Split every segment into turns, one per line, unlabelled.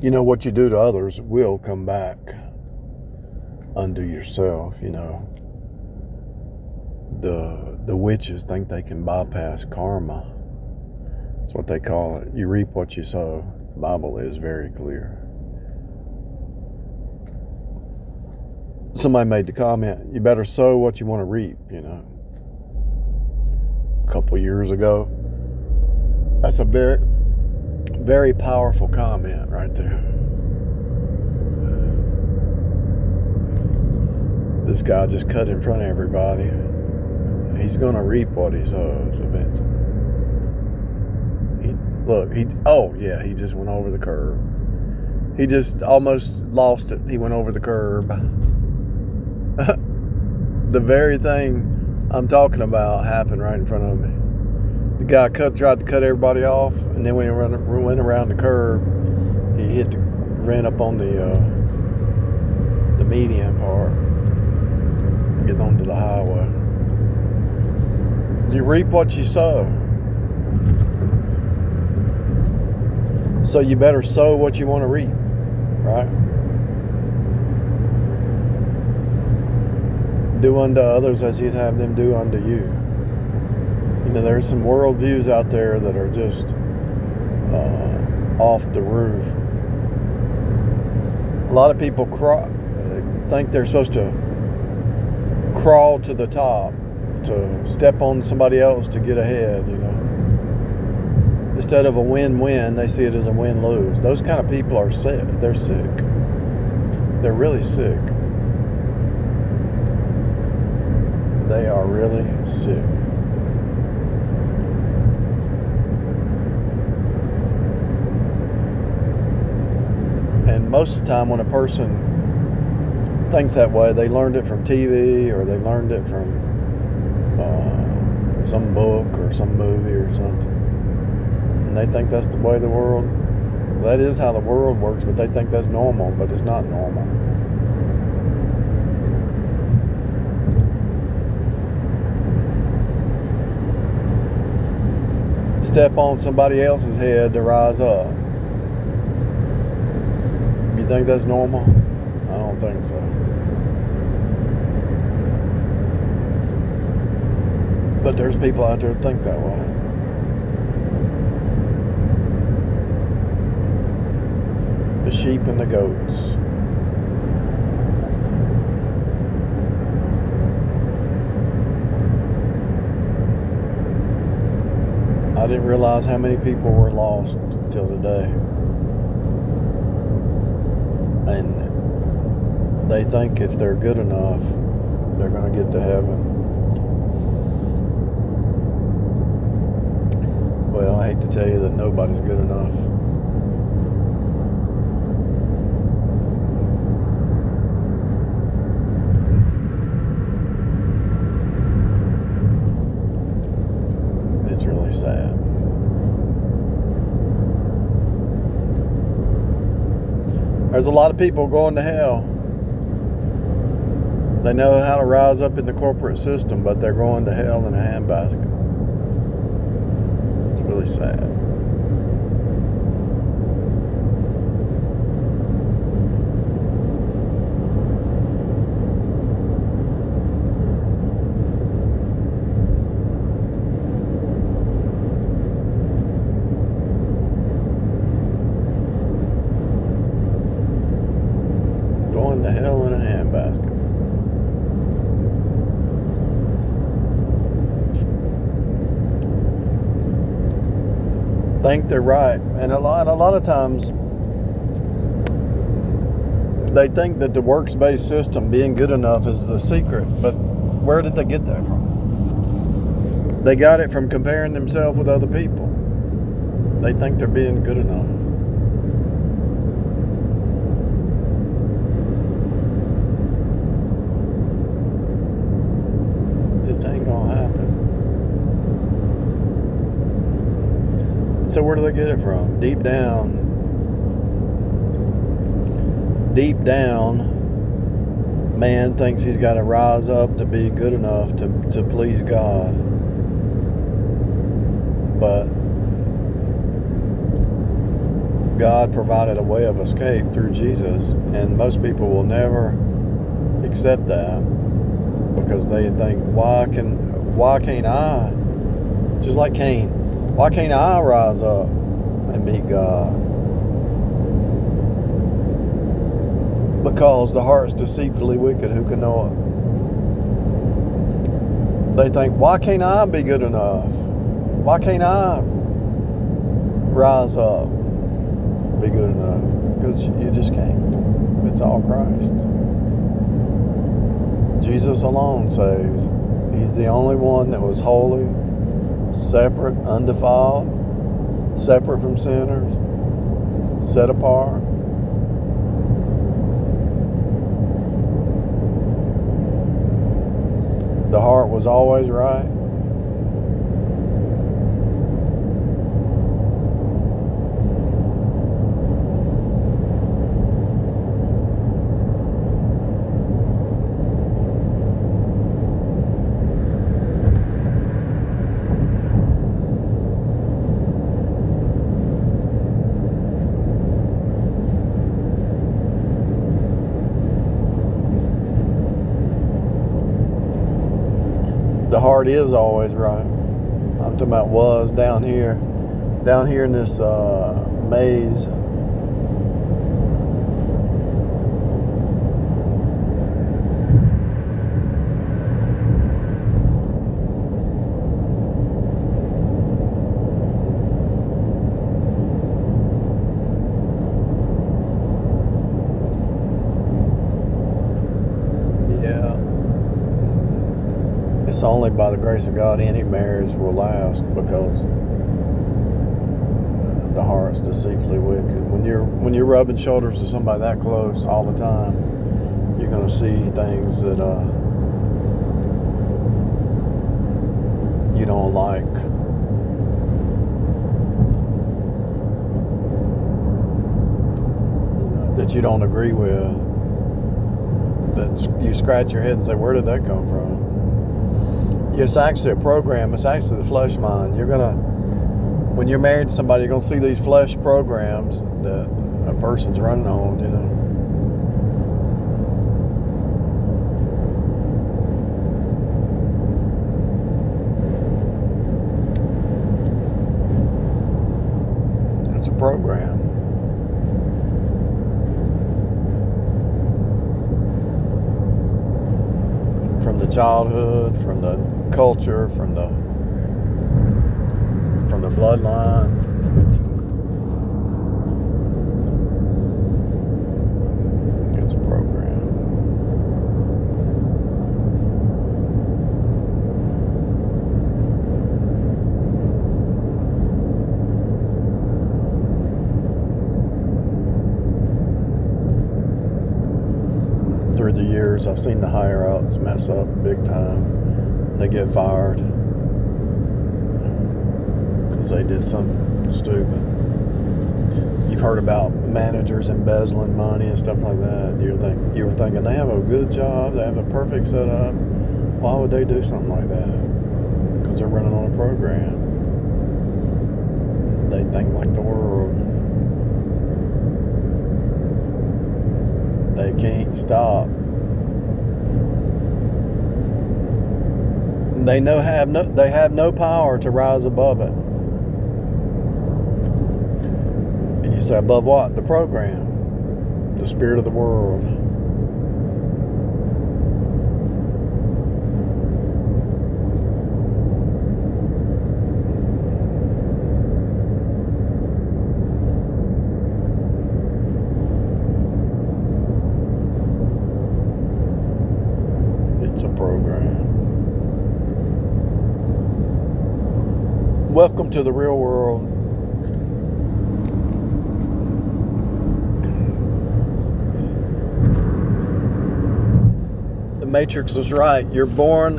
What you do to others will come back unto yourself. The witches think they can bypass karma. That's what they call it. You reap what you sow. The Bible is very clear. Somebody made the comment, you better sow what you want to reap, a couple years ago. That's a very, very powerful comment right there. This guy just cut in front of everybody. He's going to reap what he sows eventually. He just went over the curb. He just almost lost it. He went over the curb. The very thing I'm talking about happened right in front of me. The guy tried to cut everybody off, and then when he went around the curb, he ran up on the median part, getting onto the highway. You reap what you sow. So you better sow what you want to reap, right? Do unto others as you'd have them do unto you. There's some worldviews out there that are just off the roof. A lot of people think they're supposed to crawl to the top, to step on somebody else to get ahead, Instead of a win-win, they see it as a win-lose. Those kind of people are sick. They're sick. They're really sick. They are really sick. And most of the time when a person thinks that way, they learned it from TV, or they learned it from some book or some movie or something. And they think that's the way the world, that is how the world works, but they think that's normal, but it's not normal. Step on somebody else's head to rise up. You think that's normal? I don't think so. But there's people out there that think that way. The sheep and the goats. I didn't realize how many people were lost till today. And they think if they're good enough, they're going to get to heaven. Well, I hate to tell you that nobody's good enough. It's really sad. There's a lot of people going to hell. They know how to rise up in the corporate system, but they're going to hell in a handbasket. It's really sad. Going to hell in a handbasket. Think they're right, and a lot of times they think that the works-based system, being good enough, is the secret. But where did they get that from? They got it from comparing themselves with other people. They think they're being good enough. This ain't gonna happen. So where do they get it from? Deep down, man thinks he's got to rise up to be good enough to please God. But God provided a way of escape through Jesus, and most people will never accept that because they think, why can't I, just like Cain, why can't I rise up and meet God? Because the heart's deceitfully wicked, who can know it? They think, why can't I be good enough? Why can't I rise up, be good enough? Because you just can't. It's all Christ. Jesus alone saves. He's the only one that was holy, separate, undefiled, separate from sinners, set apart. The heart was always right. The heart is always right. I'm talking about was down here in this maze. Yeah. It's only by the grace of God any marriage will last, because the heart's deceitfully wicked. When you're rubbing shoulders with somebody that close all the time, you're going to see things that you don't like. That you don't agree with. That you scratch your head and say, where did that come from? It's actually a program. It's actually the flesh mind. When you're married to somebody, you're going to see these flesh programs that a person's running on, you know. It's a program. From the childhood, from the culture, from the bloodline. It's a program. Through the years, I've seen the higher ups mess up big time. They get fired because they did something stupid. You've heard about managers embezzling money and stuff like that. You were thinking they have a good job, they have a perfect setup. Why would they do something like that? Because they're running on a program. They think like the world. They can't stop. They have no power to rise above it. And you say, above what? The program. The spirit of the world. It's a program. Welcome to the real world. The Matrix was right. You're born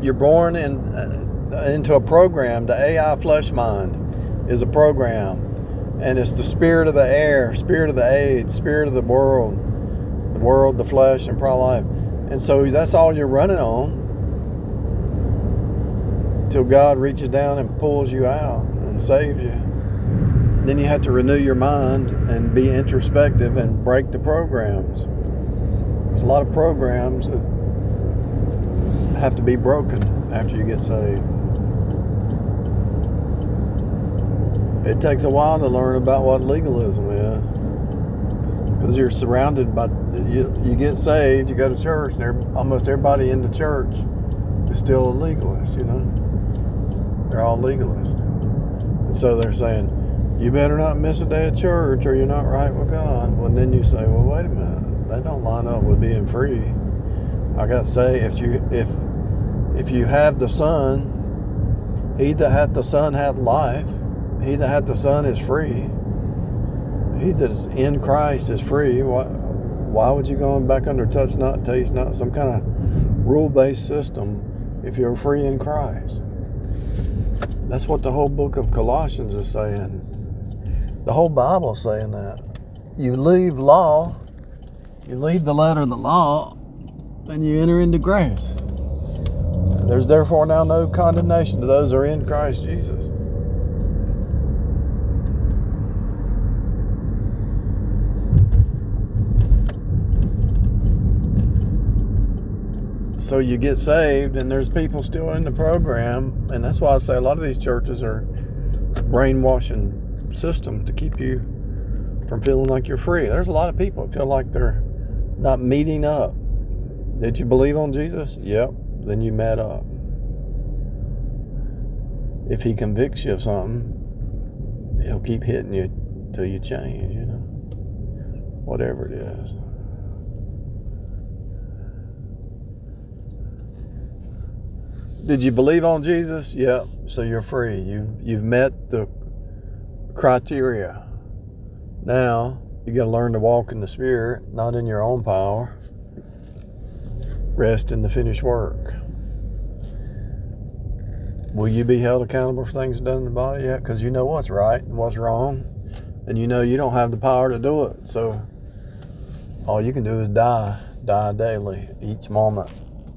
into a program. The AI flesh mind is a program, and it's the spirit of the air, spirit of the age, spirit of the world, the flesh, and pride life. And so that's all you're running on till God reaches down and pulls you out and saves you. then you have to renew your mind and be introspective and break the programs. There's a lot of programs that have to be broken after you get saved. It takes a while to learn about what legalism is, because you're surrounded by, you get saved, you go to church, and almost everybody in the church is still a legalist, you know. They're all legalists. And so they're saying, you better not miss a day at church or you're not right with God. Well, then you say, well, wait a minute, that don't line up with being free. I got to say, if you have the Son, he that hath the Son hath life. He that hath the Son is free. He that is in Christ is free. Why would you go back under touch not, taste not, some kind of rule-based system if you're free in Christ? That's what the whole book of Colossians is saying. The whole Bible is saying that. You leave law, you leave the letter of the law, and you enter into grace. There's therefore now no condemnation to those who are in Christ Jesus. So you get saved, and there's people still in the program, and that's why I say a lot of these churches are brainwashing system to keep you from feeling like you're free. There's a lot of people that feel like they're not meeting up. Did you believe on Jesus? Yep. Then you met up. If he convicts you of something, he'll keep hitting you till you change, you know. Whatever it is. Did you believe on Jesus? Yep. So you're free. You've met the criteria. Now you got to learn to walk in the Spirit, not in your own power. Rest in the finished work. Will you be held accountable for things done in the body? Yeah, because you know what's right and what's wrong, and you know you don't have the power to do it. So all you can do is die daily, each moment.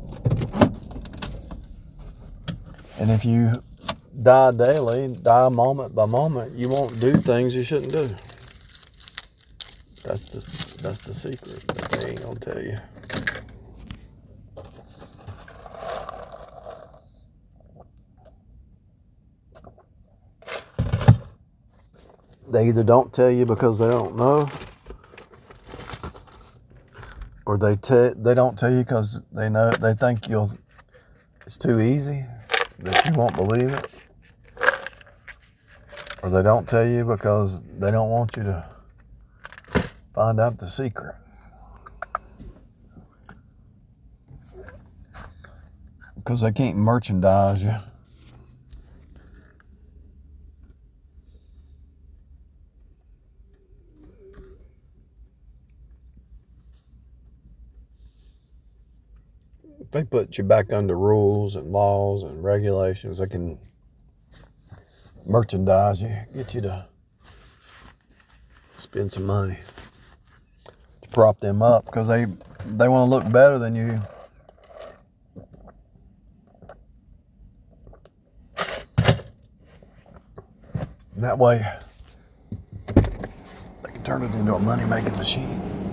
And if you die daily, die moment by moment, you won't do things you shouldn't do. That's the secret that they ain't gonna tell you. They either don't tell you because they don't know, or they don't tell you because they think it's too easy, that you won't believe it, or they don't tell you because they don't want you to find out the secret. Because they can't merchandise you. If they put you back under rules and laws and regulations, they can merchandise you, get you to spend some money to prop them up, because they want to look better than you. That way, they can turn it into a money-making machine.